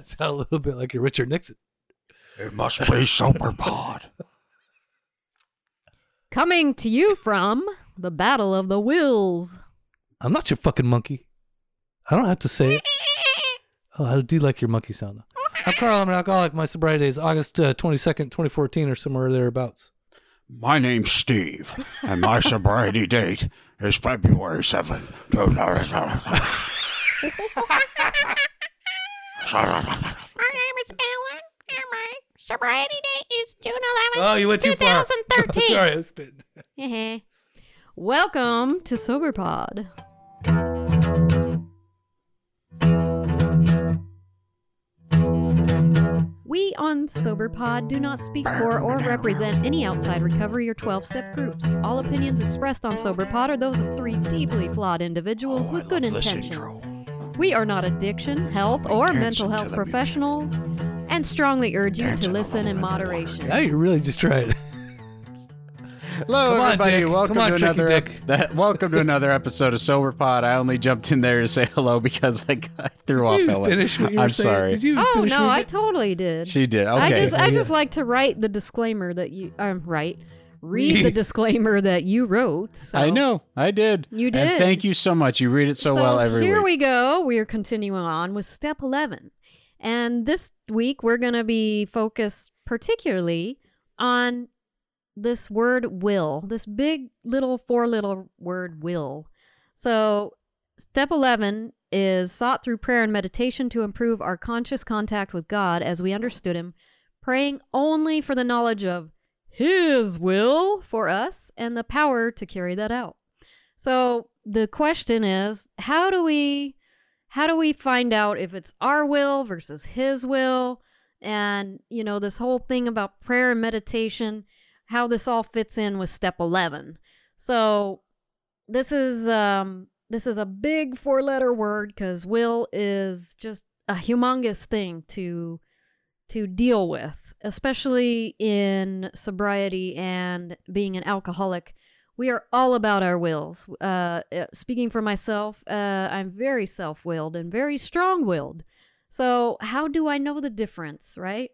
sound a little bit like a Richard Nixon. It must be Sober Pod. Coming to you from the Battle of the Wills. I'm not your fucking monkey. I don't have to say it. Oh, I do like your monkey sound, though. I'm Carl. I'm an alcoholic. My sobriety is August 22nd, 2014, or somewhere thereabouts. My name's Steve, and my sobriety date is February 7th. My name is Ellen, and my sobriety date is June 11th, Oh, you went too far. 2013. Sorry, I spit. Welcome to SoberPod. We on SoberPod do not speak for or represent any outside recovery or 12-step groups. All opinions expressed on SoberPod are those of three deeply flawed individuals with good intentions. We are not addiction, health, or mental health professionals, and strongly urge you to listen in moderation. Now you're really just trying. Hello, Come on, everybody. Dick. Welcome Come on, to Tricky another Dick. welcome to another episode of Sober Pod. I only jumped in there to say hello because I threw off Did you Ellen. finish what you were I'm saying? sorry. Did you Oh finish no, what I you- totally did. She did. Okay. I just like to write the disclaimer that you read the disclaimer that you wrote. So. I know. I did. You And did. thank you so much. You read it so well every here week. we go. We are continuing on with step 11. And this week we're going to be focused particularly on this word will, this big little four-letter word will. So step 11 is sought through prayer and meditation to improve our conscious contact with God as we understood him, praying only for the knowledge of his will for us and the power to carry that out. So the question is, how do we find out if it's our will versus his will? And, you know, this whole thing about prayer and meditation, how this all fits in with step 11. So this is a big four-letter word because will is just a humongous thing to deal with, especially in sobriety and being an alcoholic. We are all about our wills. Speaking for myself, I'm very self-willed and very strong-willed. So how do I know the difference, right?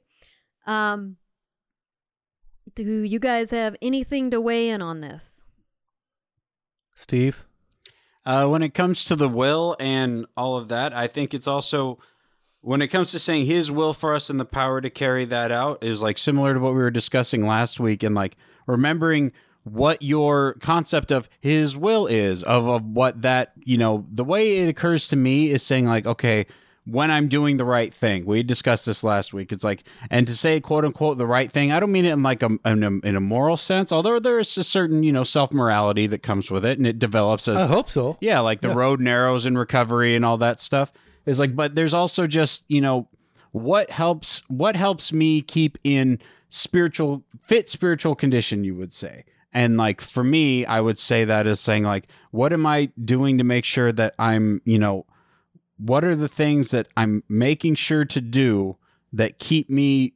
Do you guys have anything to weigh in on this? Steve? When it comes to the will and all of that, I think it's also, when it comes to saying his will for us and the power to carry that out, is like similar to what we were discussing last week, and like remembering what your concept of his will is, of what that, you know, the way it occurs to me is saying like, okay, when I'm doing the right thing. We discussed this last week. It's like, and to say quote unquote the right thing, I don't mean it in like in a moral sense, although there is a certain, you know, self-morality that comes with it, and it develops as, I hope so. yeah, like the road narrows in recovery and all that stuff. Is like, but there's also just, you know, what helps me keep in fit spiritual condition, you would say. And like for me, I would say that as saying like, what am I doing to make sure that I'm, you know, what are the things that I'm making sure to do that keep me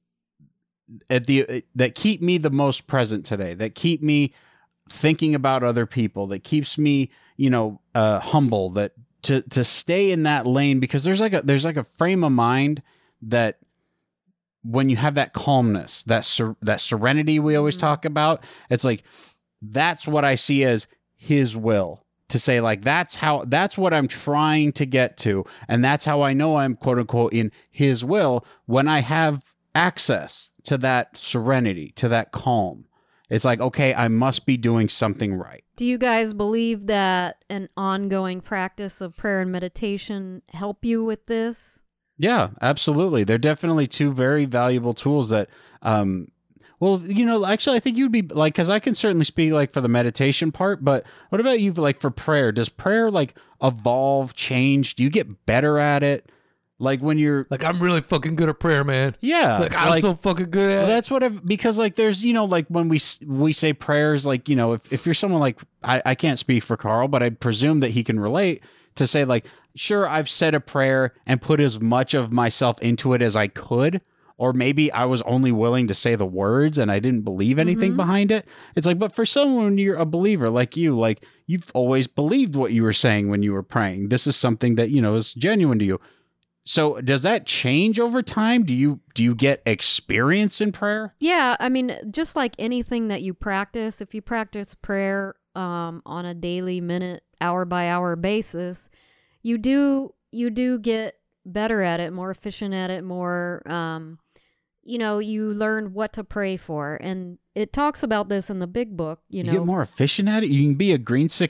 the most present today, that keep me thinking about other people, that keeps me, you know, humble, that to stay in that lane, because there's like a frame of mind that when you have that calmness, that serenity we always talk about, it's like, that's what I see as his will. To say like, that's what I'm trying to get to. And that's how I know I'm quote unquote in his will, when I have access to that serenity, to that calm. It's like, okay, I must be doing something right. Do you guys believe that an ongoing practice of prayer and meditation help you with this? Yeah, absolutely. They're definitely two very valuable tools that, well, you know, actually, I think you'd be like, because I can certainly speak like for the meditation part, but what about you like for prayer? Does prayer like evolve, change? Do you get better at it? Like when you're like, I'm really fucking good at prayer, man. Yeah. Like, I'm so fucking good at it. That's what because like there's, you know, like when we say prayers, like, you know, if you're someone like, I can't speak for Carl, but I presume that he can relate to say like, sure, I've said a prayer and put as much of myself into it as I could. Or maybe I was only willing to say the words and I didn't believe anything behind it. It's like, but for someone, when you're a believer like you've always believed what you were saying when you were praying. This is something that, you know, is genuine to you. So does that change over time? Do you get experience in prayer? Yeah, I mean, just like anything that you practice, if you practice prayer on a daily, minute, hour by hour basis, you do get better at it, more efficient at it, more you learn what to pray for. And it talks about this in the big book, You get more efficient at it? You can be a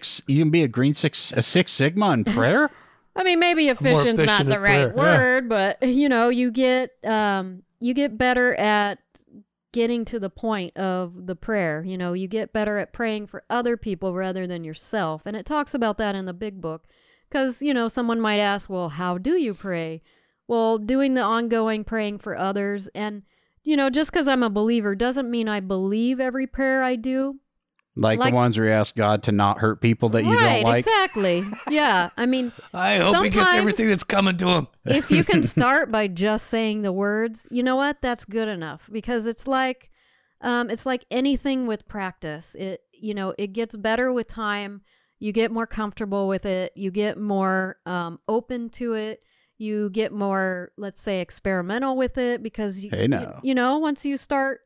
Six Sigma in prayer? I mean, maybe efficient's not efficient the at right prayer. word, but you get better at getting to the point of the prayer. You get better at praying for other people rather than yourself. And it talks about that in the big book. Because, someone might ask, well, how do you pray? Well, doing the ongoing praying for others. And, just because I'm a believer doesn't mean I believe every prayer I do. Like the ones where you ask God to not hurt people that you don't like? Exactly. Yeah. I mean, I hope he gets sometimes- everything that's coming to him. if you can start by just saying the words, you know what? That's good enough, because it's like anything with practice. It gets better with time. You get more comfortable with it. You get more open to it. You get more, let's say, experimental with it, because Hey, now. once you start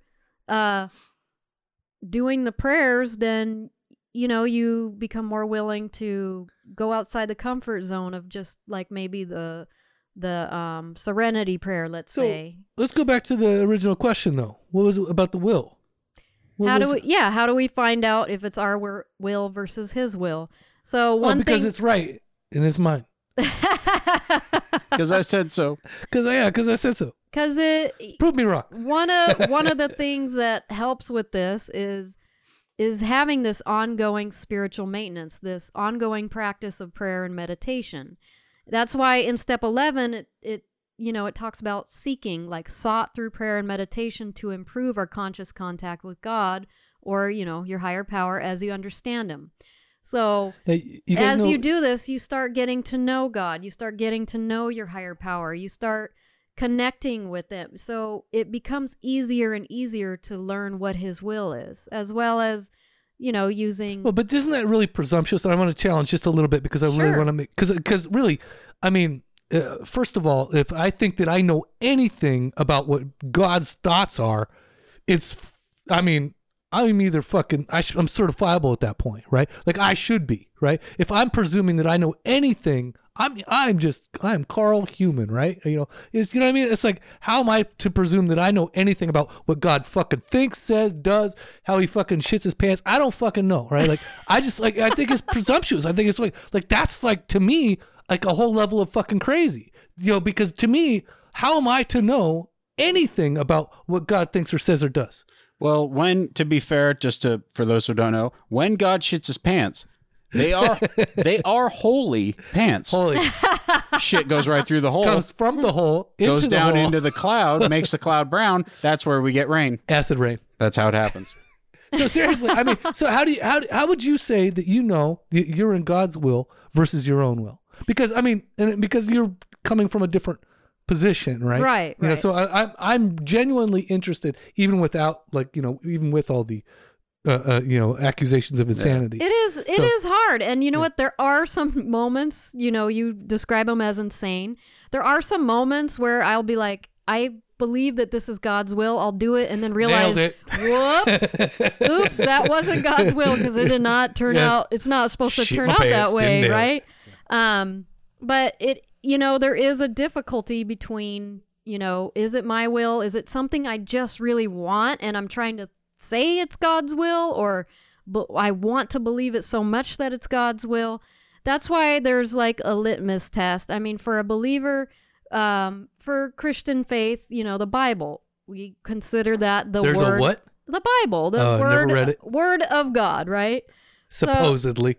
doing the prayers, then you become more willing to go outside the comfort zone of just like maybe the serenity prayer, let's So say. let's go back to the original question, though. What was it about the will? How do we find out if it's our will versus his will? So one because thing, it's right and it's mine. Because I said so. Because I said so. because Prove me wrong. one of the things that helps with this is having this ongoing spiritual maintenance, this ongoing practice of prayer and meditation. That's why in step 11 it talks about seeking, like sought through prayer and meditation to improve our conscious contact with God, or your higher power as you understand him. So Hey, you guys as know, you do this, you start getting to know God. You start getting to know your higher power. You start connecting with it. So it becomes easier and easier to learn what his will is, as well as, using... Well, but isn't that really presumptuous? And I want to challenge just a little bit, because I really Sure. want to make, because really, I mean, first of all, if I think that I know anything about what God's thoughts are, I'm either fucking, I'm certifiable at that point, right? Like I should be, right? If I'm presuming that I know anything, I'm Carl Human, right? You know what I mean? It's like, how am I to presume that I know anything about what God fucking thinks, says, does, how he fucking shits his pants? I don't fucking know, right? Like, I think it's presumptuous. I think it's like that's like, to me, like a whole level of fucking crazy, because to me, how am I to know anything about what God thinks or says or does? Well, to be fair, for those who don't know, when God shits his pants, they are holy pants. Holy Shit goes right through the hole, comes from the hole, into goes the down hole. into the cloud, makes the cloud brown. That's where we get rain. Acid rain. That's how it happens. So seriously, I mean, so how would you say that you're in God's will versus your own will? Because because you're coming from a different position, right? Right. So I'm genuinely interested, even without even with all the accusations of insanity. It is hard. And you know what? There are some moments, you describe them as insane. There are some moments where I'll be like, I believe that this is God's will. I'll do it, and then realize, Nailed it. whoop, oops, that wasn't God's will, because it did not turn out. It's not supposed to Shit turn my out that pants, way, didn't nail right? But it, there is a difficulty between, is it my will? Is it something I just really want, and I'm trying to say it's God's will, or I want to believe it so much that it's God's will? That's why there's like a litmus test. I mean, for a believer, for Christian faith, the Bible, we consider that There's word. a what? The Bible, the Oh, I've never read it. word of God, right? Supposedly.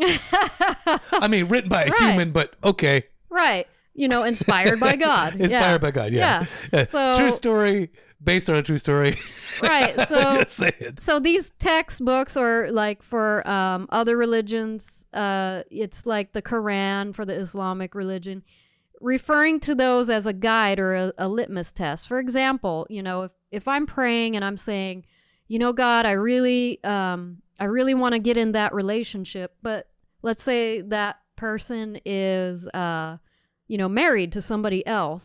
I mean, written by a Right. human, but okay. Right. Inspired by God. Inspired by God, yeah. So- true story, based on a true story. Right. So Just saying. So these textbooks are like for other religions, it's like the Quran for the Islamic religion, referring to those as a guide or a litmus test. For example, if I'm praying and I'm saying, God, I really want to get in that relationship, but let's say that person is, married to somebody else.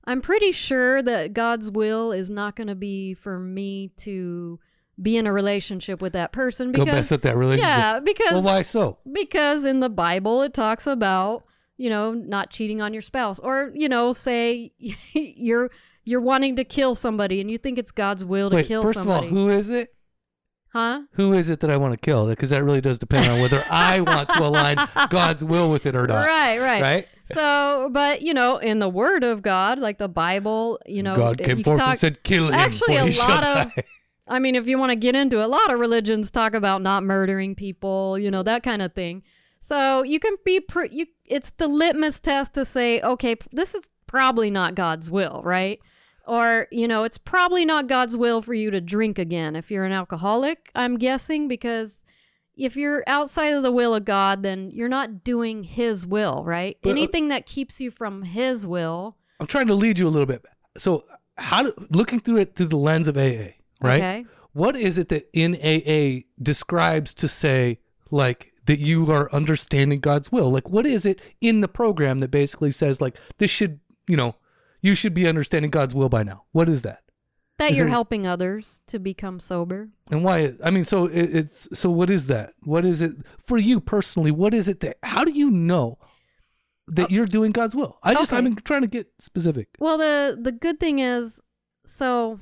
I'm pretty sure that God's will is not going to be for me to be in a relationship with that person Go because mess up that relationship. yeah, because Well, why so? because in the Bible it talks about, not cheating on your spouse, or say you're wanting to kill somebody and you think it's God's will to Wait, kill first somebody. of all, who is it? Huh? Who is it that I want to kill? Because that really does depend on whether I want to align God's will with it or not. Right. Right? So, but in the Word of God, like the Bible, God came you forth talk, and said, kill him. Actually, for a he shall lot of, die." I mean, if you want to get into it, a lot of religions talk about not murdering people, that kind of thing. So you can be, it's the litmus test to say, okay, this is probably not God's will, right? Or, it's probably not God's will for you to drink again if you're an alcoholic, I'm guessing, because if you're outside of the will of God, then you're not doing his will, right? But, Anything that keeps you from his will. I'm trying to lead you a little bit. So, looking through it through the lens of AA, right? Okay. What is it that in AA describes to say, like, that you are understanding God's will? Like, what is it in the program that basically says, like, this should, you should be understanding God's will by now? What is that? That Is you're it- helping others to become sober. And why? I mean, so so what is that? What is it for you personally? What is it that, how do you know that you're doing God's will? Okay. I'm trying to get specific. Well, the good thing is, so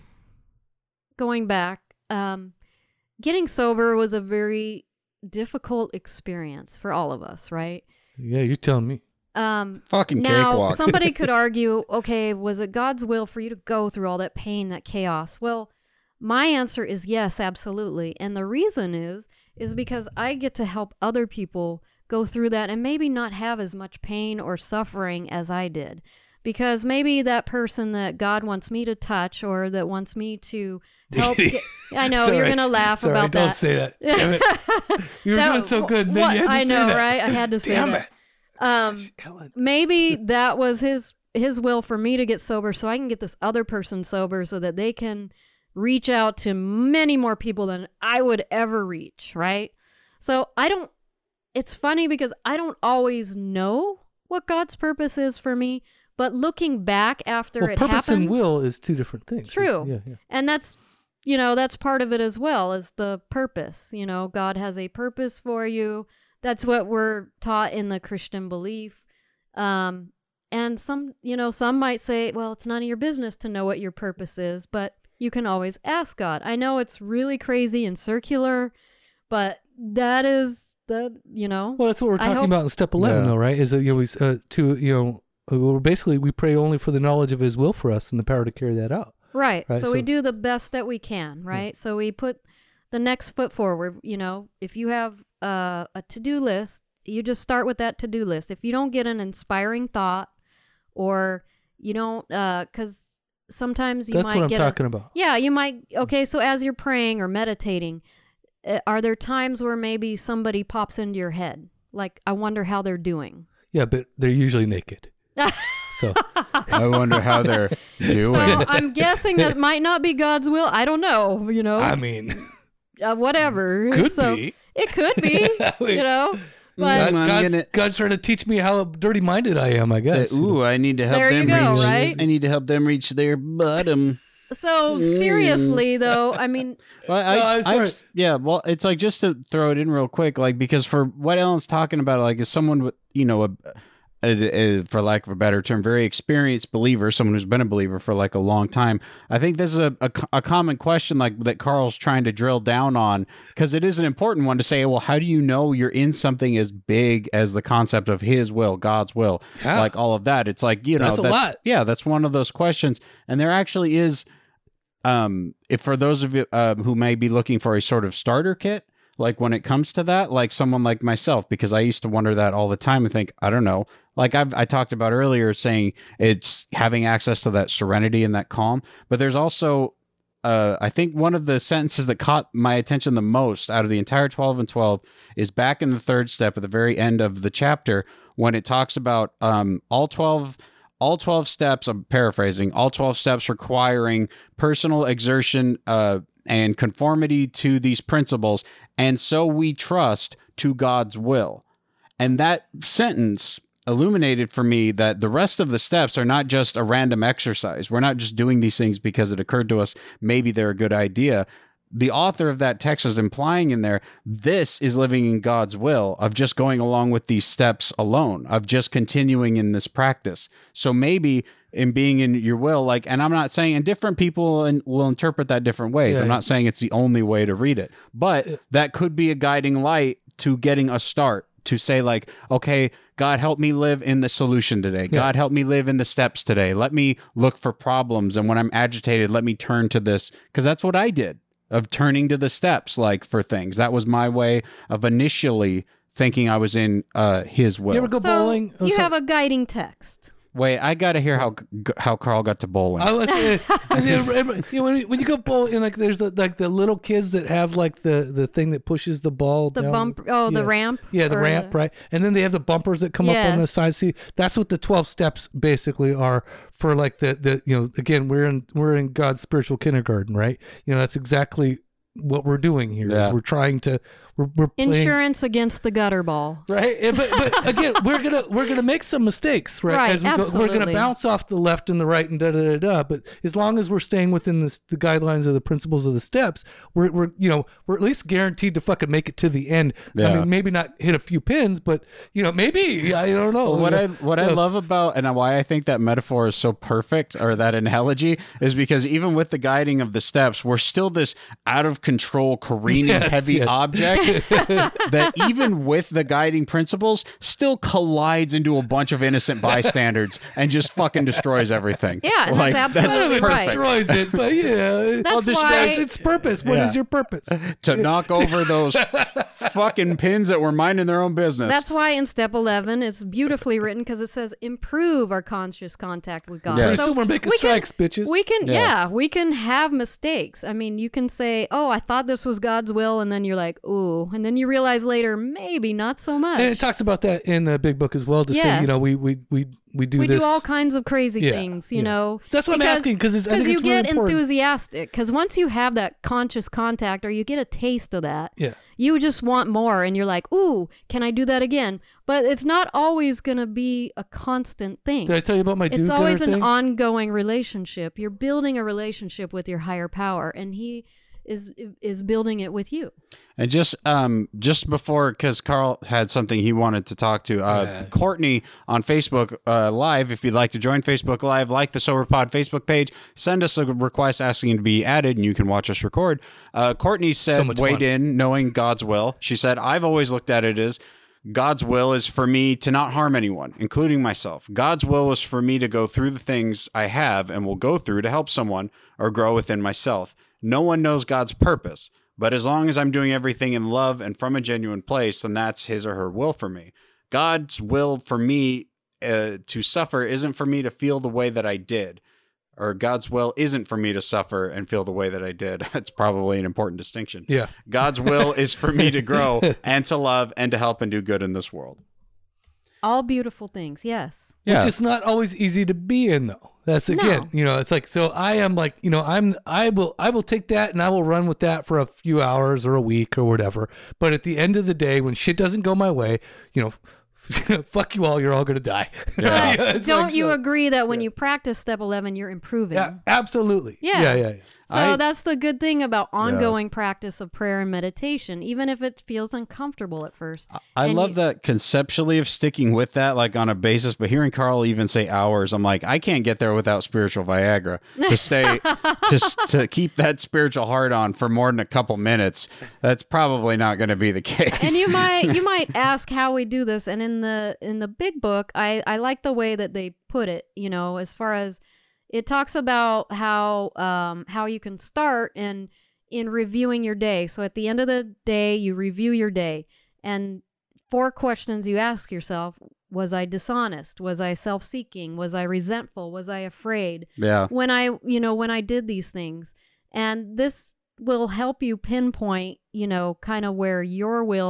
going back, getting sober was a very difficult experience for all of us, right? Yeah, you're telling me. Fucking Now, cakewalk. somebody could argue, okay, was it God's will for you to go through all that pain, that chaos? Well, my answer is yes, absolutely. And the reason is because I get to help other people go through that and maybe not have as much pain or suffering as I did. Because maybe that person that God wants me to touch or that wants me to help get, I know, Sorry. you're going to laugh Sorry, about don't that. say that. Damn it. You were That- doing so good, and then you had to I say know, that. right? I had to say Damn that. it. Ellen. Maybe that was his will for me to get sober so I can get this other person sober so that they can reach out to many more people than I would ever reach, right? So it's funny because I don't always know what God's purpose is for me, but looking back after Well, it purpose happens, and will is two different things. True. Yeah. and that's that's part of it as well, is the purpose. God has a purpose for you. That's what we're taught in the Christian belief. And some might say, well, it's none of your business to know what your purpose is, but you can always ask God. I know it's really crazy and circular, but that is the. Well, that's what we're I talking hope- about in step 11, Yeah. though, right? Is that we pray only for the knowledge of His will for us and the power to carry that out. Right. Right, So we so- do the best that we can, right? So we put the next foot forward. If you have a to-do list, you just start with that to-do list. If you don't get an inspiring thought, or you don't, because sometimes you That's might what I'm get talking about. Yeah, you might. Okay, so as you're praying or meditating, are there times where maybe somebody pops into your head? Like, I wonder how they're doing. Yeah, but they're usually naked. So I wonder how they're doing. So I'm guessing that might not be God's will. I don't know, I mean, whatever. could So be. it could be, I mean, But God's trying to teach me how dirty-minded I am, I guess. Say, ooh, I need to help There you them go, reach. right? I need to help them reach their bottom. so seriously though, I mean, Well, I'm sorry. yeah, well, it's like, just to throw it in real quick, like, because for what Ellen's talking about, like, is someone with, for lack of a better term, very experienced believer, someone who's been a believer for like a long time. I think this is a common question, like, that Carl's trying to drill down on, because it is an important one to say, well, how do you know you're in something as big as the concept of His will, God's will, Yeah. like all of that? It's like, That's a lot. Yeah, that's one of those questions, and there actually is. If for those of you who may be looking for a sort of starter kit, like when it comes to that, like someone like myself, because I used to wonder that all the time and think, I don't know, like I talked about earlier, saying it's having access to that serenity and that calm. But there's also, I think one of the sentences that caught my attention the most out of the entire 12 and 12 is back in the third step at the very end of the chapter, when it talks about all 12 steps, I'm paraphrasing, all 12 steps requiring personal exertion and conformity to these principles, and so we trust to God's will. And that sentence illuminated for me that the rest of the steps are not just a random exercise. We're not just doing these things because it occurred to us maybe they're a good idea. The author of that text is implying in there, this is living in God's will of just going along with these steps alone, of just continuing in this practice. So maybe in being in your will, like, and I'm not saying, and different people will interpret that different ways. Yeah. I'm not saying it's the only way to read it, but that could be a guiding light to getting a start, to say like, okay, God, help me live in the solution today. God, help me live in the steps today. Let me look for problems. And when I'm agitated, let me turn to this, because that's what I did. Of turning to the steps, like, for things. That was my way of initially thinking I was in his will. You ever go So bowling? you have a guiding text. Wait, I got to hear how Carl got to bowling. I was when you go bowling, and like there's the little kids that have like the thing that pushes the ball The down. bump. Oh, the Yeah. ramp. Yeah, the or ramp, right? And then they have the bumpers that come up on the Yes. side. See, that's what the 12 steps basically are for. Like the again, we're in God's spiritual kindergarten, right? That's exactly what we're doing here. Yeah. Is we're trying to we're playing, Insurance against the gutter ball. right? But again, we're gonna make some mistakes, right? Right, As we go, we're gonna absolutely. bounce off the left and the right and da da da da. But as long as we're staying within the guidelines of the principles of the steps, we're at least guaranteed to fucking make it to the end. I Yeah. mean, maybe not hit a few pins, but maybe I don't know. Well, what I love about, and why I think that metaphor is so perfect, or that analogy, is because even with the guiding of the steps, we're still this out of control, careening, Yes, heavy yes. object that even with the guiding principles still collides into a bunch of innocent bystanders and just fucking destroys everything. Yeah, and that's absolutely It right. destroys it, but That's it why- destroys its purpose. What is Yeah. your purpose? To knock over those fucking pins that were minding their own business. That's why in step 11 it's beautifully written, because it says improve our conscious contact with God. Yes. Pretty So soon we're making we can- strikes, bitches. We can, Yeah. we can have mistakes. I mean, you can say, "Oh, I thought this was God's will," and then you're like, "Ooh," and then you realize later, maybe not so much. And it talks about that in the big book as well. To say, Yes. we do we this. do all kinds of crazy Yeah, things, you yeah. know. That's what I'm asking, 'cause I think you it's really get important. enthusiastic, because once you have that conscious contact, or you get a taste of that, Yeah. you just want more, and you're like, "Ooh, can I do that again?" But it's not always gonna be a constant thing. Did I tell you about my It's do-gooder always thing? an ongoing relationship. You're building a relationship with your higher power, and he is building it with you. And just before, because Carl had something he wanted to talk to, Courtney on Facebook Live, if you'd like to join Facebook Live, like the SoberPod Facebook page, send us a request asking to be added, and you can watch us record. Courtney said, much weighed fun. in, knowing God's will. She said, I've always looked at it as God's will is for me to not harm anyone, including myself. God's will is for me to go through the things I have and will go through to help someone or grow within myself. No one knows God's purpose, but as long as I'm doing everything in love and from a genuine place, then that's his or her will for me. God's will for me to suffer isn't for me to feel the way that I did, or God's will isn't for me to suffer and feel the way that I did. That's probably an important distinction. Yeah. God's will is for me to grow and to love and to help and do good in this world. All beautiful things, yes. Which is not always easy to be in, though. That's again, it's like, so I am like, I will take that and I will run with that for a few hours or a week or whatever. But at the end of the day, when shit doesn't go my way, fuck you all, you're all gonna die. Yeah. But don't you agree that when you practice step 11, you're improving? Yeah, absolutely. Yeah. Yeah. So that's the good thing about ongoing practice of prayer and meditation, even if it feels uncomfortable at first. I And love you- that conceptually of sticking with that, like on a basis, but hearing Carl even say hours, I'm like, I can't get there without spiritual Viagra to stay, to keep that spiritual heart on for more than a couple minutes. That's probably not going to be the case. And you might ask how we do this, and in the big book, I like the way that they put it, as far as it talks about how you can start in reviewing your day. So at the end of the day, you review your day, and 4 questions you ask yourself: was I dishonest? Was I self-seeking? Was I resentful? Was I afraid? Yeah. When I did these things. And this will help you pinpoint, kind of where your will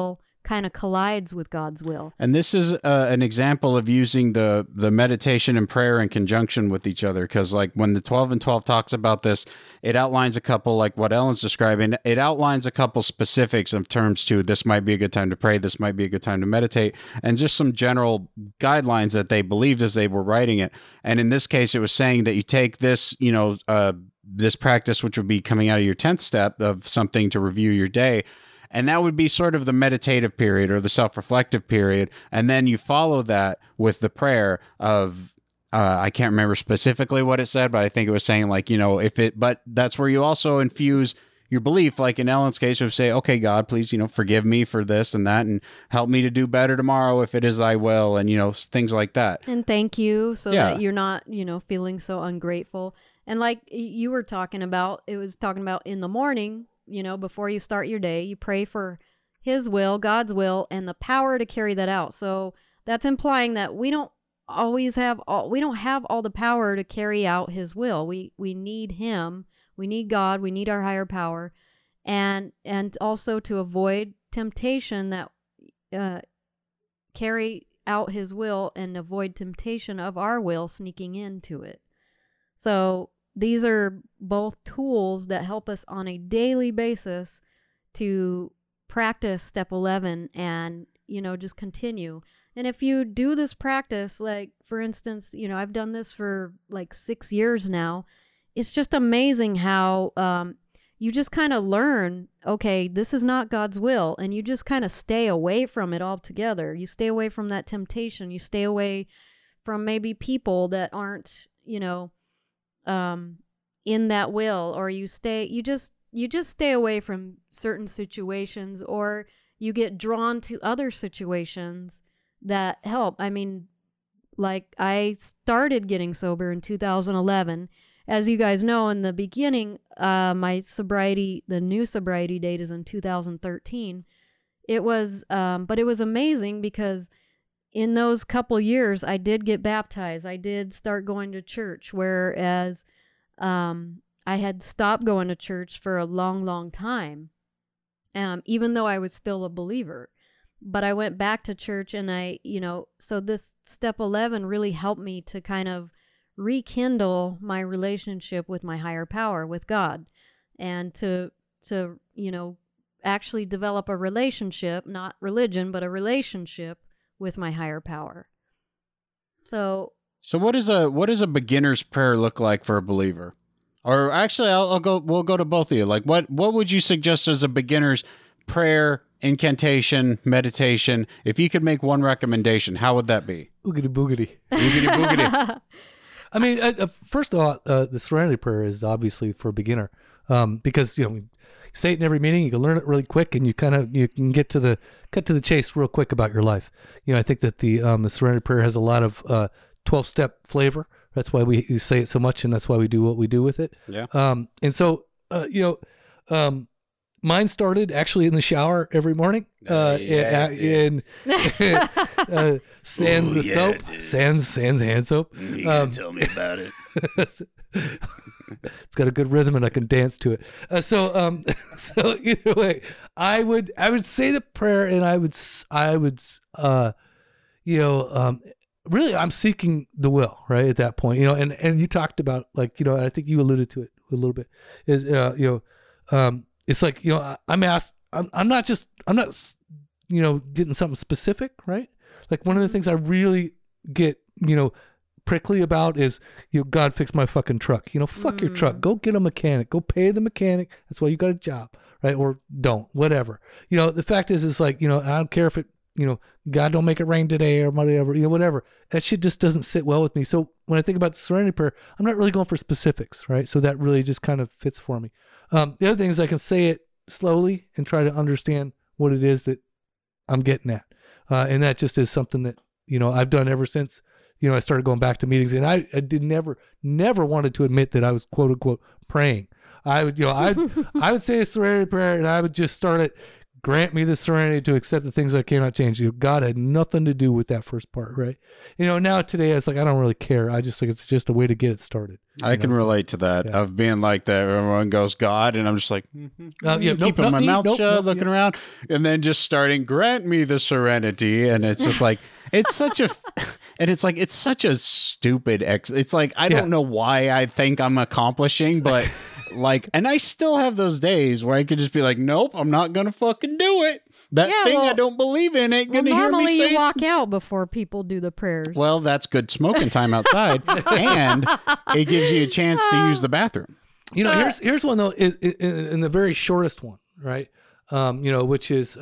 kind of collides with God's will. And this is an example of using the meditation and prayer in conjunction with each other, because like when the 12 and 12 talks about this, it outlines a couple, like what Ellen's describing, it outlines a couple specifics of terms to this might be a good time to pray, this might be a good time to meditate, and just some general guidelines that they believed as they were writing it. And in this case, it was saying that you take this, this practice, which would be coming out of your 10th step of something to review your day, and that would be sort of the meditative period or the self-reflective period. And then you follow that with the prayer of, I can't remember specifically what it said, but I think it was saying like, but that's where you also infuse your belief. Like in Ellen's case, you would say, okay, God, please, forgive me for this and that, and help me to do better tomorrow if it is thy will, and, things like that. And thank you, so Yeah. that you're not, feeling so ungrateful. And like you were talking about, it was talking about in the morning, before you start your day, you pray for his will, God's will, and the power to carry that out. So that's implying that we don't have all the power to carry out his will. We need him. We need God. We need our higher power. And also to avoid temptation, that carry out his will and avoid temptation of our will sneaking into it. So these are both tools that help us on a daily basis to practice step 11 and, just continue. And if you do this practice, like, for instance, I've done this for like 6 years now. It's just amazing how you just kind of learn, okay, this is not God's will. And you just kind of stay away from it altogether. You stay away from that temptation. You stay away from maybe people that aren't, in that will, or you just stay away from certain situations, or you get drawn to other situations that help. I mean, like I started getting sober in 2011. As you guys know, in the beginning, my sobriety, the new sobriety date is in 2013. It was, but it was amazing because in those couple years, I did get baptized. I did start going to church, whereas I had stopped going to church for a long, long time, even though I was still a believer. But I went back to church, and so this step 11 really helped me to kind of rekindle my relationship with my higher power, with God, and to actually develop a relationship, not religion, but a relationship with my higher power. So what does a beginner's prayer look like for a believer? Or actually, we'll go to both of you. Like what would you suggest as a beginner's prayer, incantation, meditation? If you could make one recommendation, how would that be? Oogity boogity. Oogity boogity. I mean, first of all, the Serenity Prayer is obviously for a beginner, because you say it in every meeting. You can learn it really quick, and you can cut to the chase real quick about your life. I think that the Serenity Prayer has a lot of 12-step flavor. That's why we say it so much, and that's why we do what we do with it. Yeah. And so mine started actually in the shower every morning. Sans the soap, dude. sans hand soap. You gotta tell me about it. It's got a good rhythm, and I can dance to it. So either way, I would say the prayer, and I would really, I'm seeking the will, right, at that point, and you talked about, like, I think you alluded to it a little bit, is, it's like, I'm asked, I'm not getting something specific, right? Like one of the things I really get, prickly about is, God, fix my fucking truck. Fuck your truck. Go get a mechanic. Go pay the mechanic. That's why you got a job, right? Or don't, whatever. The fact is like, I don't care if it, God don't make it rain today or whatever, whatever. That shit just doesn't sit well with me. So when I think about the Serenity Prayer, I'm not really going for specifics, right? So that really just kind of fits for me. The other thing is I can say it slowly and try to understand what it is that I'm getting at. And that just is something that, I've done ever since, I started going back to meetings, and I did never wanted to admit that I was quote unquote praying. I would say a Serenity Prayer, and I would just start it, grant me the serenity to accept the things I cannot change. God had nothing to do with that first part, right? Now today it's like I don't really care. I just think it's just a way to get it started. I can relate to that of being like that. Everyone goes God, and I'm just like keeping my mouth shut, looking around, and then just starting grant me the serenity, and it's just like it's such a, and it's like it's such a stupid It's like I don't know why I think I'm accomplishing, but like, and I still have those days where I could just be like, nope, I'm not gonna fucking do it. That thing I don't believe in ain't gonna hear me say. Normally you walk out before people do the prayers. Well, that's good smoking time outside, and it gives you a chance to use the bathroom. Here's one though, is in the very shortest one, right? Which is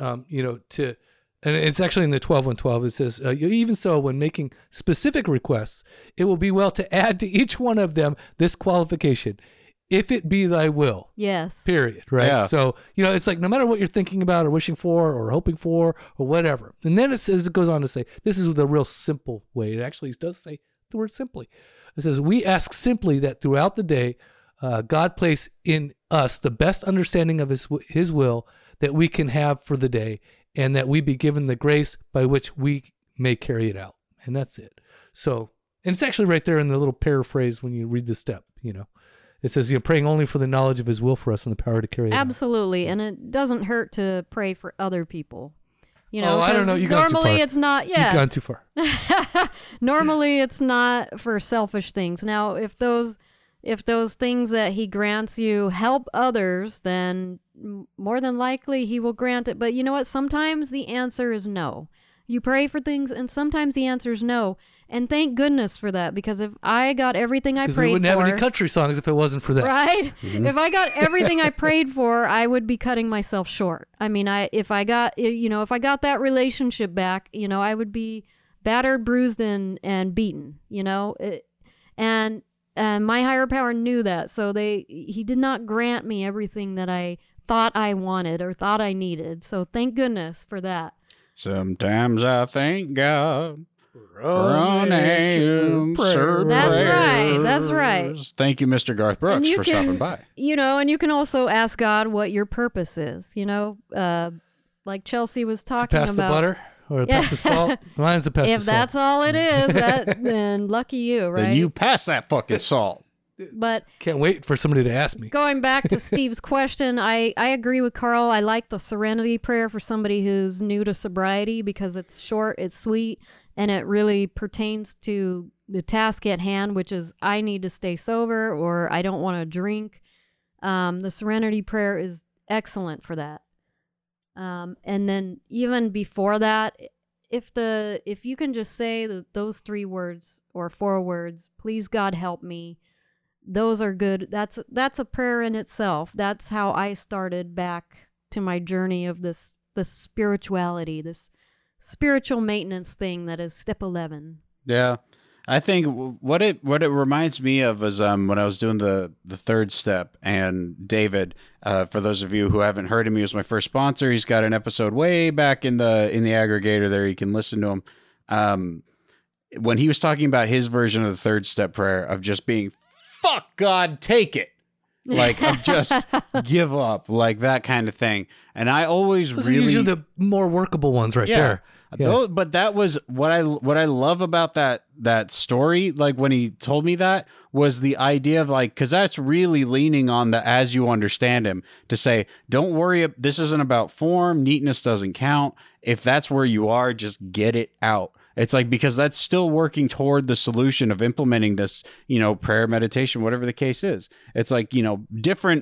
and it's actually in the 12:1:12. It says, even so, when making specific requests, it will be well to add to each one of them this qualification. If it be thy will. Yes. Period. Right. Yeah. So, it's like no matter what you're thinking about or wishing for or hoping for or whatever. And then it goes on to say, this is the real simple way. It actually does say the word simply. It says, we ask simply that throughout the day, God place in us the best understanding of his will that we can have for the day, and that we be given the grace by which we may carry it out. And that's it. So, and it's actually right there in the little paraphrase when you read the step, It says, praying only for the knowledge of his will for us and the power to carry it out. Absolutely. And it doesn't hurt to pray for other people. I don't know. You've gone too far. Normally it's not, You've gone too far. Normally it's not for selfish things. Now, if those things that he grants you help others, then more than likely he will grant it. But you know what? Sometimes the answer is no. You pray for things, and sometimes the answer is no. And thank goodness for that, because if I got everything I prayed for... we wouldn't have any country songs if it wasn't for that. Right? Mm-hmm. If I got everything I prayed for, I would be cutting myself short. I mean, if I got that relationship back, I would be battered, bruised, and beaten, And my higher power knew that, so he did not grant me everything that I thought I wanted or thought I needed. So thank goodness for that. Sometimes I thank God for unanswered prayers. That's right. Thank you, Mr. Garth Brooks, for stopping by. And you can also ask God what your purpose is, like Chelsea was talking about. To pass the butter or pass the salt? Mine's to pass the salt. If that's all it is, then lucky you, right? Then you pass that fucking salt. But can't wait for somebody to ask me. Going back to Steve's question, I agree with Carl. I like the serenity prayer for somebody who's new to sobriety because it's short, it's sweet, and it really pertains to the task at hand, which is I need to stay sober or I don't want to drink. The serenity prayer is excellent for that. And then even before that, if you can just say those 3 words or 4 words, please God help me. Those are good. That's a prayer in itself. That's how I started back to my journey of this spirituality, this spiritual maintenance thing that is step 11. Yeah. I think what it reminds me of is when I was doing the 3rd step, and David, for those of you who haven't heard him, he was my first sponsor. He's got an episode way back in the aggregator there. You can listen to him. When he was talking about his version of the 3rd step prayer of just being, fuck God, take it. Like, of just give up, like that kind of thing. And I always Those are usually the more workable ones right there. Yeah. But that was what I love about that story. Like when he told me that was the idea of like, cause that's really leaning on the, as you understand him, to say, don't worry. This isn't about form. Neatness doesn't count. If that's where you are, just get it out. It's like, because that's still working toward the solution of implementing this, prayer, meditation, whatever the case is. It's like, different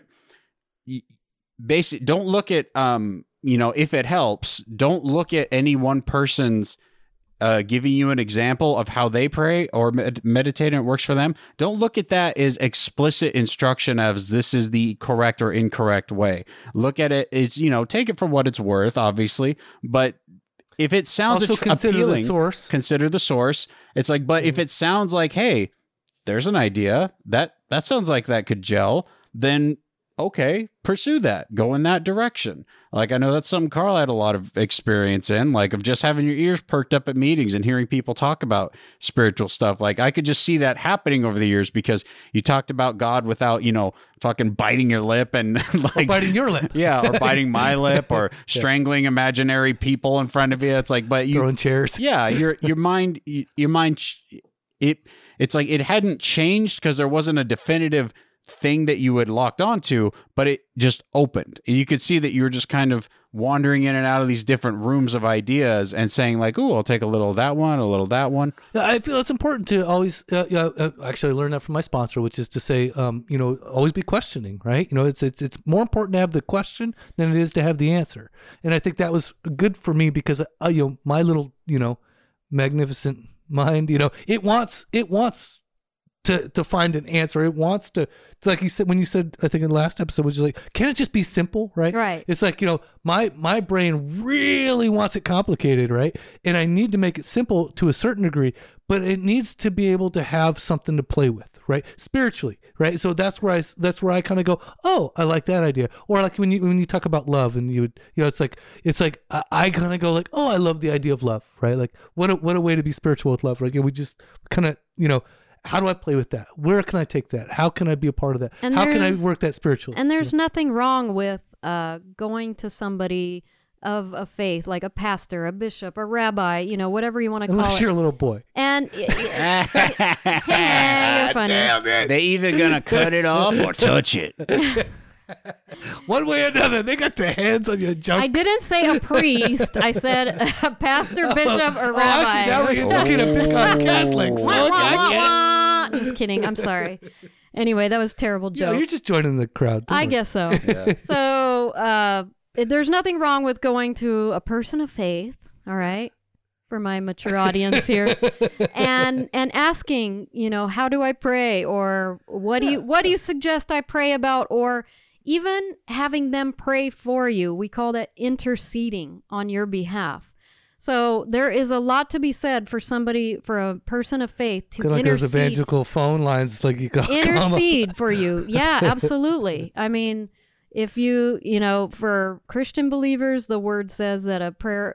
basic, don't look at, if it helps, don't look at any one person's giving you an example of how they pray or meditate and it works for them. Don't look at that as explicit instruction as this is the correct or incorrect way. Look at it as, take it for what it's worth, obviously, but if it sounds also consider appealing, the source. Consider the source. It's like, but if it sounds like, hey, there's an idea that sounds like that could gel, then okay, pursue that, go in that direction. Like, I know that's something Carl had a lot of experience in, like of just having your ears perked up at meetings and hearing people talk about spiritual stuff. Like, I could just see that happening over the years because you talked about God without, fucking biting your lip and like Or biting your lip. yeah, or biting my lip or strangling imaginary people in front of you. It's like, but you Throwing chairs. yeah, your mind, it's like it hadn't changed because there wasn't a definitive thing that you had locked onto, but it just opened. You could see that you were just kind of wandering in and out of these different rooms of ideas and saying like, "Ooh, I'll take a little of that one, a little of that one." Yeah, I feel it's important to always, actually, I learned that from my sponsor, which is to say, always be questioning, right? It's more important to have the question than it is to have the answer. And I think that was good for me because, my little, magnificent mind, it wants to find an answer. It wants to, like you said, when you said, I think in the last episode, which is like, can it just be simple, right? Right. It's like, my brain really wants it complicated, right? And I need to make it simple to a certain degree, but it needs to be able to have something to play with, right? Spiritually, right? So that's where I kind of go, oh, I like that idea. Or like when you talk about love and you would, it's like I kind of go like, oh, I love the idea of love, right? Like what a way to be spiritual with love, right? And we just kind of, how do I play with that? Where can I take that? How can I be a part of that? And how can I there's- work that spiritually? And there's nothing wrong with going to somebody of a faith, like a pastor, a bishop, a rabbi, whatever you want to call Unless it. you're a little boy. And hey, you're funny. They either gonna cut it off or touch it. One way or another, they got their hands on your junk. I didn't say a priest. I said a pastor, bishop, or rabbi. I see. Now we're looking to pick on Catholics. Wah, Okay, wah, I wah, get it. wah. Just kidding. I'm sorry. Anyway, that was a terrible joke. You're just joining the crowd. Don't I worry. guess so. So there's nothing wrong with going to a person of faith, all right, for my mature audience here, and asking, how do I pray, or what do you suggest I pray about, or even having them pray for you. We call that interceding on your behalf. So there is a lot to be said for a person of faith to Kind of like those intercede. evangelical phone lines, like you got Intercede for you. Yeah, absolutely. I mean, if for Christian believers, the word says that a prayer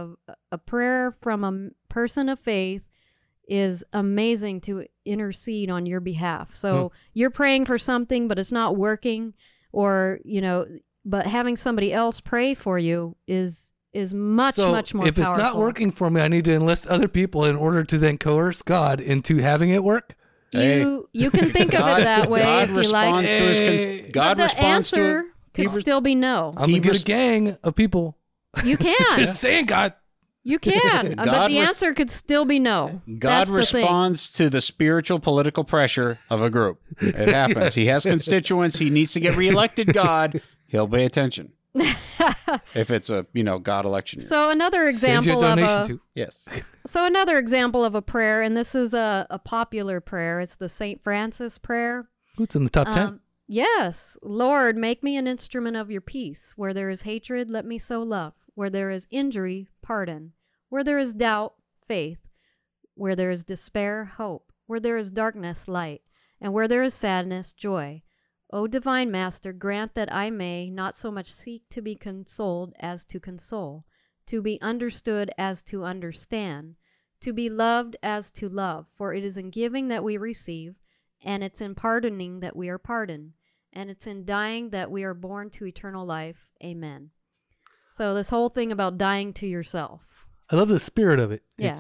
from a person of faith is amazing to intercede on your behalf. So you're praying for something, but it's not working, or but having somebody else pray for you is much more powerful. If it's not working for me, I need to enlist other people in order to then coerce God into having it work. You can think of it that way God if you responds like. to his Hey. God But the responds to answer could still be no. I'm going to get a gang of people. You can. Just saying, God. You can. But God the res- answer could still be no. God That's the thing. responds to the spiritual political pressure of a group. It happens. He has constituents. He needs to get reelected. God, he'll pay attention. If it's a God election year. So another Send you a example of donation a to. Yes. another example of a prayer, and this is a popular prayer. It's the St. Francis prayer. Who's in the top 10? Yes. Lord, make me an instrument of your peace. Where there is hatred, let me sow love. Where there is injury, pardon. Where there is doubt, faith. Where there is despair, hope. Where there is darkness, light. And where there is sadness, joy. O divine Master, grant that I may not so much seek to be consoled as to console, to be understood as to understand, to be loved as to love. For it is in giving that we receive, and it's in pardoning that we are pardoned, and it's in dying that we are born to eternal life. Amen. So this whole thing about dying to yourself. I love the spirit of it. Yeah.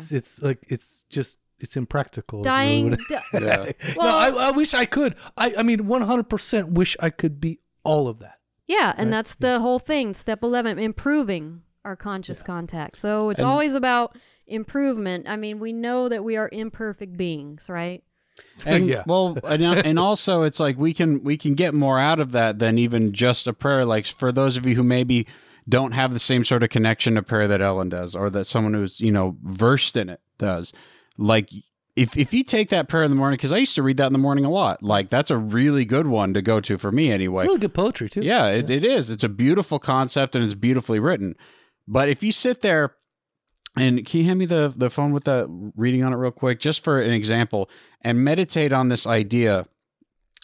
It's impractical. is Dying. really what Yeah. Well, no, I wish I could. I mean, 100% wish I could be all of that. yeah, and Right? that's the whole thing. Step 11, improving our conscious contact. So it's And- always about improvement. I mean, we know that we are imperfect beings, right? And Yeah. well, and also it's like we can get more out of that than even just a prayer. Like for those of you who maybe don't have the same sort of connection to prayer that Ellen does, or that someone who's versed in it does. Like if you take that prayer in the morning, because I used to read that in the morning a lot. Like that's a really good one to go to for me anyway. It's really good poetry, too. Yeah, it is. It's a beautiful concept and it's beautifully written. But if you sit there and can you hand me the phone with the reading on it real quick, just for an example, and meditate on this idea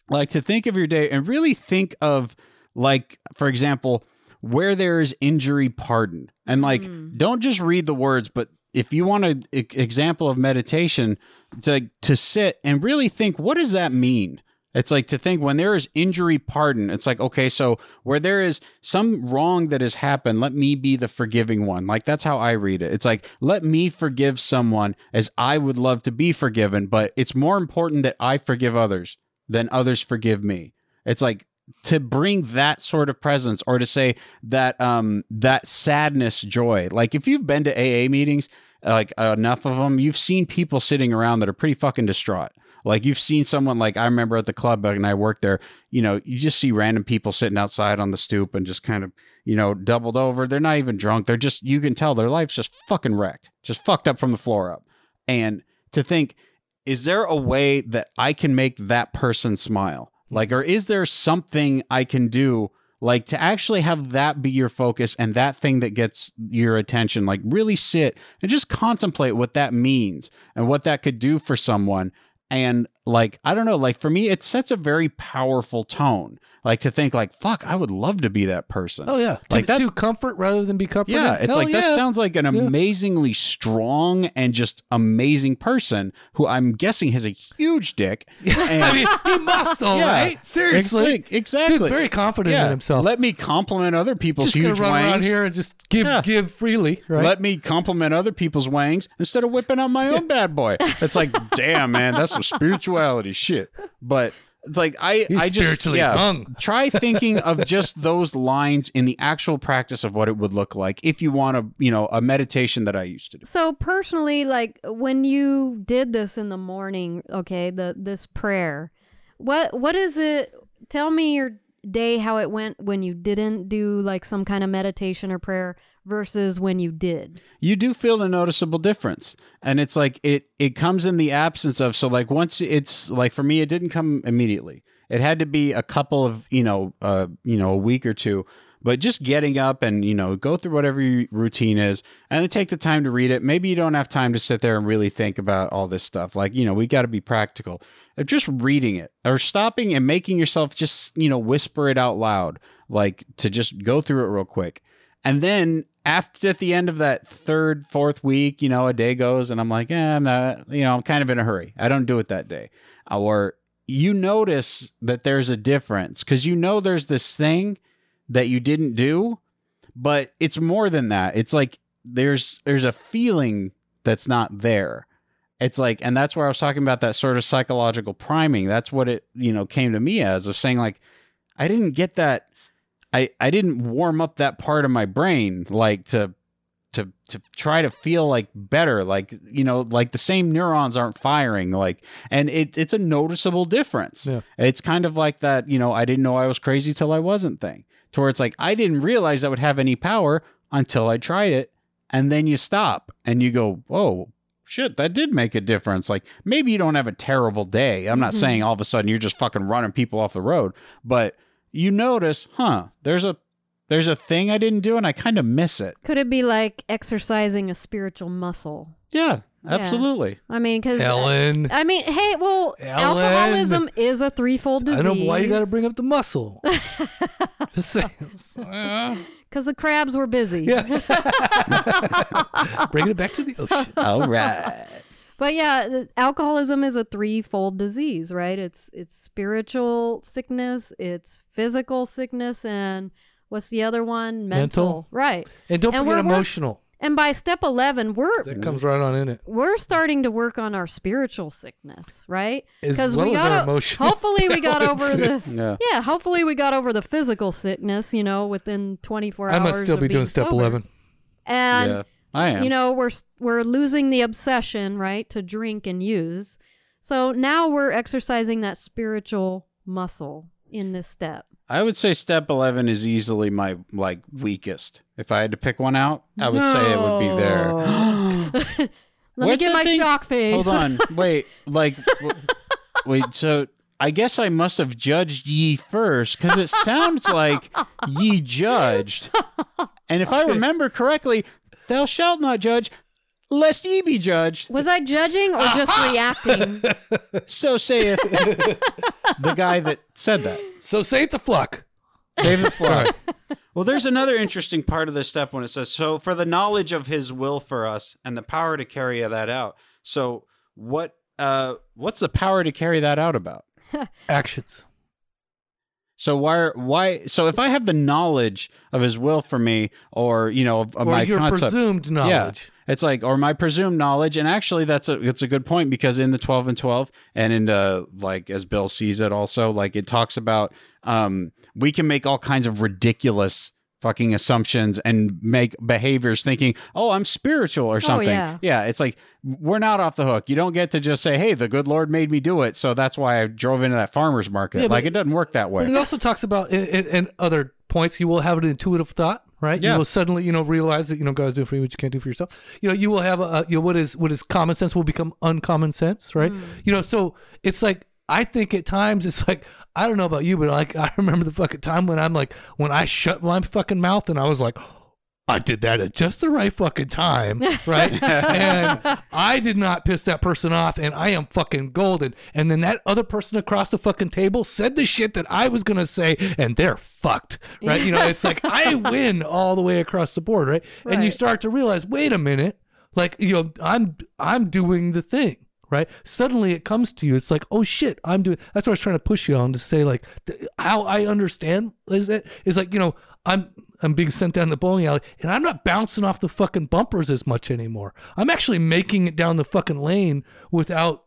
like to think of your day and really think of, like, for example, where there is injury, pardon. And like, don't just read the words, but if you want an example of meditation, to sit and really think, what does that mean? It's like to think when there is injury, pardon. It's like, okay, so where there is some wrong that has happened, let me be the forgiving one. Like, that's how I read it. It's like, let me forgive someone as I would love to be forgiven, but it's more important that I forgive others than others forgive me. It's like to bring that sort of presence, or to say that that sadness, joy. Like, if you've been to AA meetings, like enough of them, you've seen people sitting around that are pretty fucking distraught. Like, you've seen someone, like I remember at the club and I worked there, you know, you just see random people sitting outside on the stoop and just kind of, you know, doubled over. They're not even drunk. They're just, you can tell their life's just fucking wrecked, just fucked up from the floor up. And to think, is there a way that I can make that person smile? Like, or is there something I can do, like, to actually have that be your focus and that thing that gets your attention? Like, really sit and just contemplate what that means and what that could do for someone. And like, I don't know, like for me, it sets a very powerful tone. Like, to think like, fuck, I would love to be that person. Oh yeah, like to comfort rather than be comforted. Yeah, it's Hell like yeah. that sounds like an amazingly strong and just amazing person who I'm guessing has a huge dick. And, I mean, he must, all Yeah, right. Seriously, exactly. Dude's very confident in himself. Let me compliment other people's Just gonna huge run around wangs. here and just give freely, right? Let me compliment other people's wangs instead of whipping out my own bad boy. It's like, damn, man, that's some spirituality shit. But it's like, I just spiritually hung. Try thinking of just those lines in the actual practice of what it would look like if you want a meditation that I used to do. So personally, like when you did this in the morning, okay, this prayer, what is it? Tell me your day, how it went when you didn't do like some kind of meditation or prayer versus when you did. You do feel a noticeable difference. And it's like it comes in the absence of, so like once it's like, for me, it didn't come immediately. It had to be a couple of, a week or two, but just getting up and, go through whatever your routine is and then take the time to read it. Maybe you don't have time to sit there and really think about all this stuff. Like, we got to be practical. Just reading it or stopping and making yourself just, whisper it out loud, like to just go through it real quick. And then at the end of that third, fourth week, a day goes and I'm like, I'm not, I'm kind of in a hurry. I don't do it that day. Or you notice that there's a difference because there's this thing that you didn't do, but it's more than that. It's like there's a feeling that's not there. It's like, and that's where I was talking about that sort of psychological priming. That's what it, came to me as, of saying like, I didn't get that. I didn't warm up that part of my brain, like to try to feel like better, like, like the same neurons aren't firing, like, and it's a noticeable difference. Yeah. It's kind of like that, I didn't know I was crazy till I wasn't thing, to where it's like, I didn't realize that would have any power until I tried it. And then you stop and you go, whoa, shit, that did make a difference. Like, maybe you don't have a terrible day. I'm not saying all of a sudden you're just fucking running people off the road, but you notice, there's a thing I didn't do and I kind of miss it. Could it be like exercising a spiritual muscle? Yeah, absolutely. I mean, because Ellen. hey, well, Ellen. alcoholism is a threefold disease. I don't know why you got to bring up the muscle. Just saying. Because the crabs were busy. Yeah. Bringing it back to the ocean. All right. But yeah, alcoholism is a threefold disease, right? It's spiritual sickness, it's physical sickness, and what's the other one? Mental. Right. And don't forget emotional. And by step 11, that comes right on in it. We're starting to work on our spiritual sickness, right? As well as our emotional. Hopefully we got over this. Yeah. Hopefully we got over the physical sickness, within 24 hours. I must still be doing step 11. And yeah, I am. We're losing the obsession, right, to drink and use. So now we're exercising that spiritual muscle in this step. I would say step 11 is easily my weakest. If I had to pick one out, I would say it would be there. Let me get my shock face. Hold on. Wait, so I guess I must have judged ye first because it sounds like ye judged. And if I remember correctly, thou shalt not judge. lest ye be judged. Was I judging or just reacting? So saith the guy that said that. So saith the Fluck. Save the flock. Well, there's another interesting part of this step when it says, so for the knowledge of his will for us and the power to carry that out. So what's the power to carry that out about? Actions. So why? So if I have the knowledge of his will for me, or of Or my your concept, presumed knowledge. yeah, it's like, or my presumed knowledge, and actually it's a good point, because in the 12 and 12, and in like as Bill sees it, also like it talks about we can make all kinds of ridiculous fucking assumptions and make behaviors thinking, oh, I'm spiritual or something. Yeah. It's like, we're not off the hook. You don't get to just say, hey, the good Lord made me do it, so that's why I drove into that farmer's market. Yeah, like, it doesn't work that way. But it also talks about in other points, you will have an intuitive thought, right? Yeah. You will suddenly, realize that, God's doing for you what you can't do for yourself. You will have what is common sense will become uncommon sense, right? So it's like, I think at times it's like, I don't know about you, but like, I remember the fucking time when when I shut my fucking mouth and I was like, I did that at just the right fucking time, right? And I did not piss that person off, and I am fucking golden. And then that other person across the fucking table said the shit that I was gonna say, and they're fucked, right? It's like I win all the way across the board, right? And you start to realize, wait a minute, like I'm doing the thing. Right? Suddenly it comes to you. It's like, oh shit, I'm doing. That's what I was trying to push you on to say, like, how I understand is like, I'm being sent down the bowling alley, and I'm not bouncing off the fucking bumpers as much anymore. I'm actually making it down the fucking lane without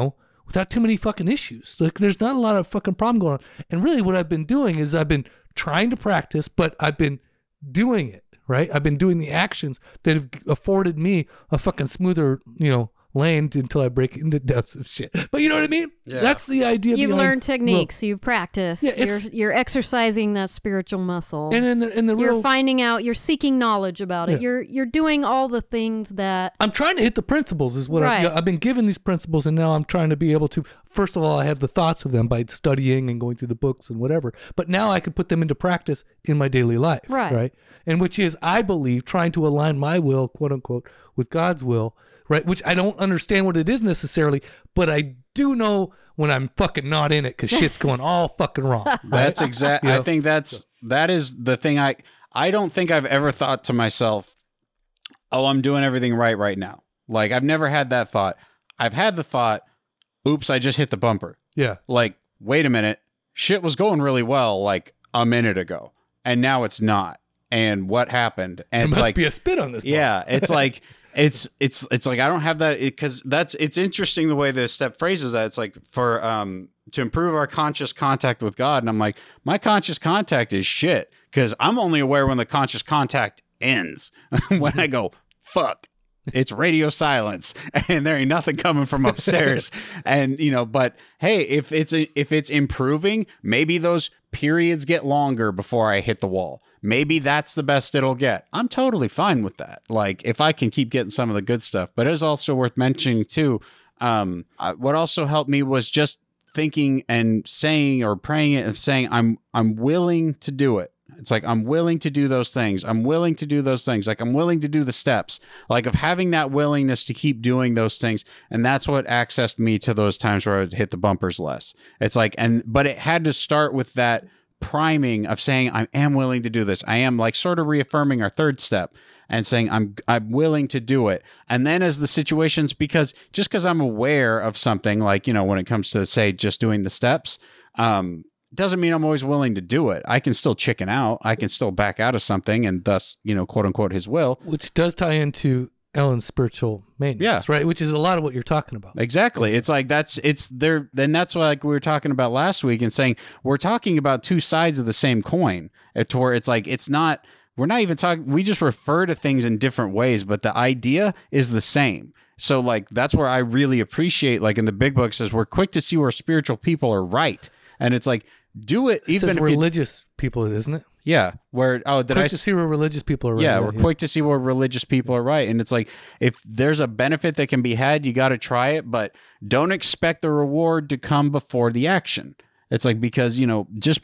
too many fucking issues. Like, there's not a lot of fucking problem going on. And really, what I've been doing is I've been trying to practice, but I've been doing it. Right? I've been doing the actions that have afforded me a fucking smoother, lane until I break into deaths of shit. But you know what I mean? Yeah. That's the idea. You've behind- learned techniques. You've practiced. Yeah, you're exercising that spiritual muscle. And in the you're real, finding out. You're seeking knowledge about it. Yeah. You're doing all the things that. I'm trying to hit the principles. Is what Right. I've been given these principles, and now I'm trying to be able to. First of all, I have the thoughts of them by studying and going through the books and whatever. But now I can put them into practice in my daily life. Right. And which is, I believe, trying to align my will, quote unquote, with God's will. Right, which I don't understand what it is necessarily, but I do know when I'm fucking not in it because shit's going all fucking wrong. Right? That's exactly. I think that is the thing. I don't think I've ever thought to myself, "Oh, I'm doing everything right now." Like, I've never had that thought. I've had the thought, "Oops, I just hit the bumper." Yeah. Like, wait a minute, shit was going really well like a minute ago, and now it's not. And what happened? And There it's must like, be a spit on this. yeah, it's like. It's like I don't have that, because it's interesting the way this step phrases that. It's like, for to improve our conscious contact with God, and I'm like, my conscious contact is shit, because I'm only aware when the conscious contact ends. When I go, fuck, it's radio silence, and there ain't nothing coming from upstairs. And but hey, if it's improving, maybe those periods get longer before I hit the wall. Maybe that's the best it'll get. I'm totally fine with that. Like, if I can keep getting some of the good stuff. But it's also worth mentioning too, what also helped me was just thinking and saying or praying it and saying, I'm willing to do it. It's like, I'm willing to do those things. I'm willing to do those things. Like, I'm willing to do the steps, like, of having that willingness to keep doing those things. And that's what accessed me to those times where I'd hit the bumpers less. It's like, but it had to start with that priming of saying, I am willing to do this. I am, like, sort of reaffirming our third step and saying, I'm willing to do it. And then as the situations, because I'm aware of something, like, when it comes to, say, just doing the steps, doesn't mean I'm always willing to do it. I can still chicken out. I can still back out of something, and thus, quote unquote, his will. Which does tie into Ellen's spiritual maintenance, right? Which is a lot of what you're talking about. Exactly. It's like, it's there. Then that's what, like, we were talking about last week, and saying we're talking about two sides of the same coin. It's like, we're not even talking, we just refer to things in different ways, but the idea is the same. So, like, that's where I really appreciate, like, in the big book says, we're quick to see where spiritual people are right. And it's like, do it even says if religious people, isn't it? Yeah. Where, quick to see where religious people are right. Yeah, we're quick to see where religious people are right. And it's like, if there's a benefit that can be had, you got to try it, but don't expect the reward to come before the action. It's like, because, you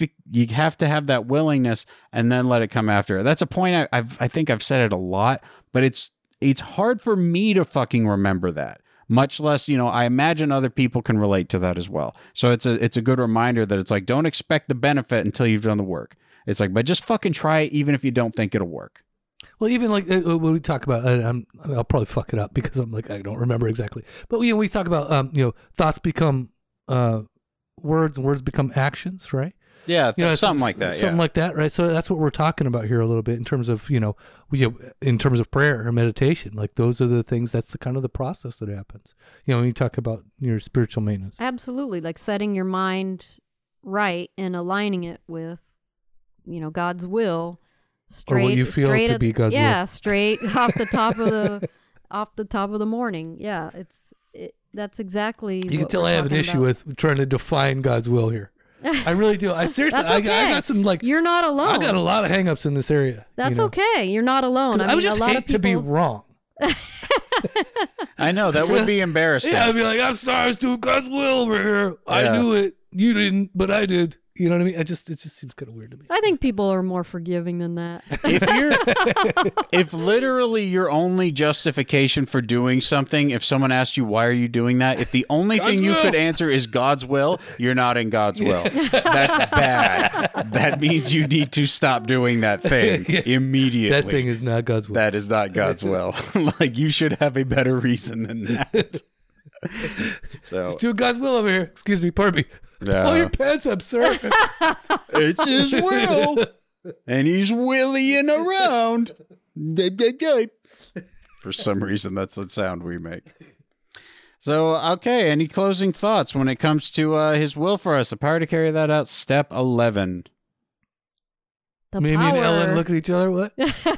have to have that willingness and then let it come after. That's a point I think I've said it a lot, but it's it's hard for me to fucking remember that. Much less, I imagine other people can relate to that as well. So it's a good reminder that it's like, don't expect the benefit until you've done the work. It's like, but just fucking try it, even if you don't think it'll work. Well, even like when we talk about, I'll probably fuck it up because I'm like, I don't remember exactly. But we talk about, thoughts become words and words become actions, right? Yeah, something like that. Something like that, right? So that's what we're talking about here a little bit in terms of, in terms of prayer or meditation. Like those are the things, that's the kind of the process that happens. When you talk about your spiritual maintenance. Absolutely. Like setting your mind right and aligning it with, God's will. Or what you feel to be God's will. Yeah, straight off the top of the morning. Yeah, that's exactly. You can tell I have an issue with trying to define God's will here. I really do. I seriously, That's okay. I got some You're not alone. I got a lot of hangups in this area. That's okay. You're not alone. I would just hate to be wrong. I know that would be embarrassing. Yeah, I'd be like, I'm sorry, I was doing God's will over here. I knew it. You didn't, but I did. You know what I mean? It just seems kind of weird to me. I think people are more forgiving than that. If literally your only justification for doing something, if someone asked you why are you doing that, if the only thing you could answer is God's will, you're not in God's will. That's bad. That means you need to stop doing that thing immediately. That thing is not God's will. That is not God's will. Like you should have a better reason than that. So just doing God's will over here. Excuse me, pardon me. No. Pull your pants up, sir. It's his will. And he's willying around. For some reason, that's the sound we make. So, okay, any closing thoughts when it comes to his will for us? The power to carry that out, step 11. Me and Ellen look at each other, what?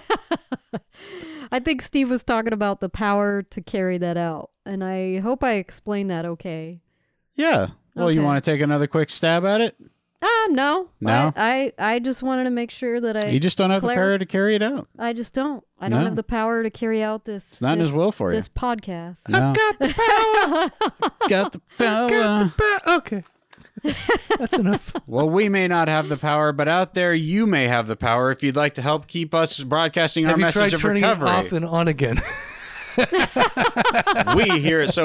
I think Steve was talking about the power to carry that out. And I hope I explained that okay. Yeah. Well, Okay. you want to take another quick stab at it? No. No? I just wanted to make sure that You just don't have the power to carry it out. I just don't. I don't No. have the power to carry out this. It's not in his will for you. This podcast. No. I've got the power. Got the power. Got the power. Okay. That's enough. Well, we may not have the power, but out there you may have the power if you'd like to help keep us broadcasting our Have you message tried of turning recovery. it off and on again? We here at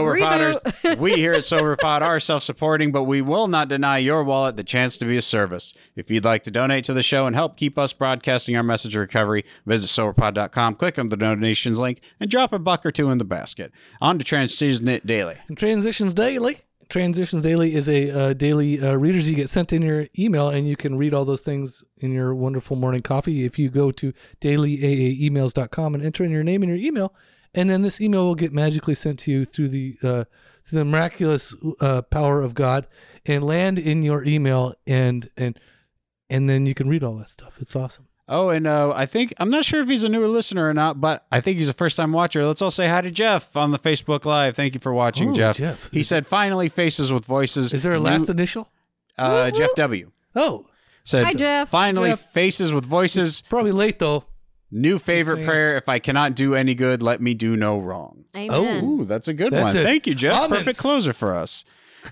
SoberPod are self-supporting, but we will not deny your wallet the chance to be a service. If you'd like to donate to the show and help keep us broadcasting our message of recovery, visit SoberPod.com, click on the donations link, and drop a buck or two in the basket. On to Transitions Daily. And Transitions Daily. Transitions Daily is a daily readers you get sent in your email, and you can read all those things in your wonderful morning coffee if you go to dailyaaemails.com and enter in your name and your email. And then this email will get magically sent to you through the miraculous power of God and land in your email, and then you can read all that stuff. It's awesome. Oh, and I'm not sure if he's a newer listener or not, but I think he's a first-time watcher. Let's all say hi to Jeff on the Facebook Live. Thank you for watching, Oh, Jeff. Jeff. He said, finally, Faces with Voices. Is there a last initial? Jeff W. Oh, Said, Hi, Jeff. Finally, Jeff. Faces with Voices. probably late though. New favorite saying. prayer. If I cannot do any good, let me do no wrong. Amen. Ooh, that's a good That's one. it. Thank you, Jeff. Comments. Perfect closer for us.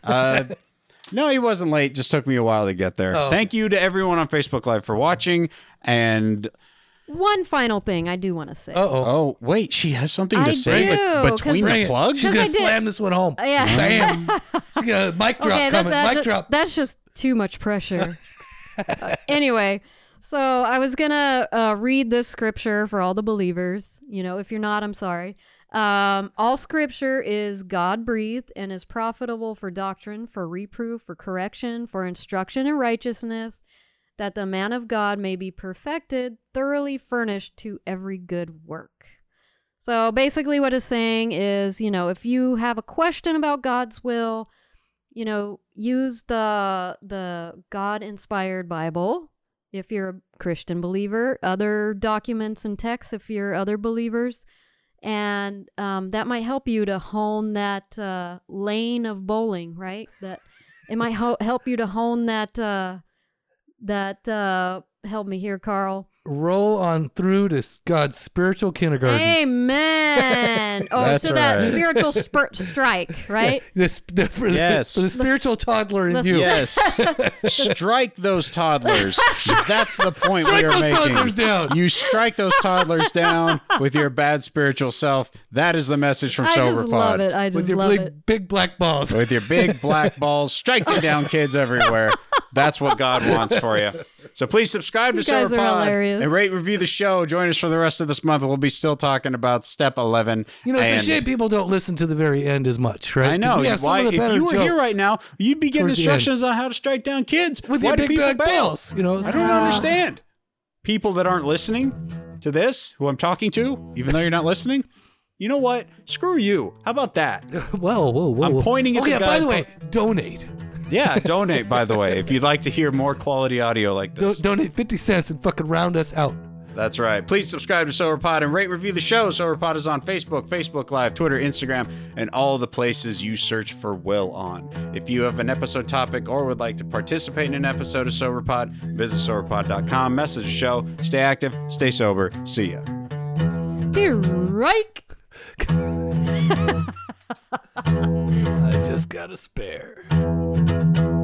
No, he wasn't late. Just took me a while to get there. Oh. Thank you to everyone on Facebook Live for watching. And One final thing I do want to say. oh, wait, she has something to I say do, between 'cause the She's plugs. gonna I did. slam this one home. Yeah. Bam. She's gonna mic drop Okay, coming. Mic just, drop. that's just too much pressure. Anyway, so I was gonna read this scripture for all the believers. If you're not, I'm sorry. All scripture is God breathed and is profitable for doctrine, for reproof, for correction, for instruction in righteousness, that the man of God may be perfected, thoroughly furnished to every good work. So basically what it's saying is, if you have a question about God's will, use the God-inspired Bible if you're a Christian believer, other documents and texts if you're other believers, and that might help you to hone that lane of bowling, right? That it might help you to hone that help me here, Carl. roll on through to God's spiritual kindergarten. Amen. Oh, That's so that right. spiritual strike, right? For Yes. the spiritual toddler in the- you. Yes. Strike those toddlers. That's the point Strike we are those making. toddlers down. You strike those toddlers down with your bad spiritual self. That is the message from I Sober just love Pod. it. I With just your love big, it. big black balls. With your big black balls, strike them down, kids everywhere. That's what God wants for you. So please subscribe to You guys Sober are Pod hilarious. and rate, review the show. Join us for the rest of this month. We'll be still talking about Step 11. You know, it's and a shame people don't listen to the very end as much, right? I know. 'Cause we have some Why, of the if better you were here jokes right now, you'd be getting towards the end. instructions on how to strike down kids. with Why your do big people black bail? balls. You know, I don't understand. People that aren't listening to this, who I'm talking to, even though you're not listening, you know what? Screw you. How about that? Whoa. I'm pointing at oh, the yeah, guy. by the way, donate. Yeah, donate, by the way, if you'd like to hear more quality audio like this. Donate 50 cents and fucking round us out. That's right. Please subscribe to SoberPod and rate, review the show. SoberPod is on Facebook, Facebook Live, Twitter, Instagram, and all the places you search for Will on. If you have an episode topic or would like to participate in an episode of SoberPod, visit SoberPod.com, message the show. Stay active, stay sober. See ya. Strike. I just got a spare.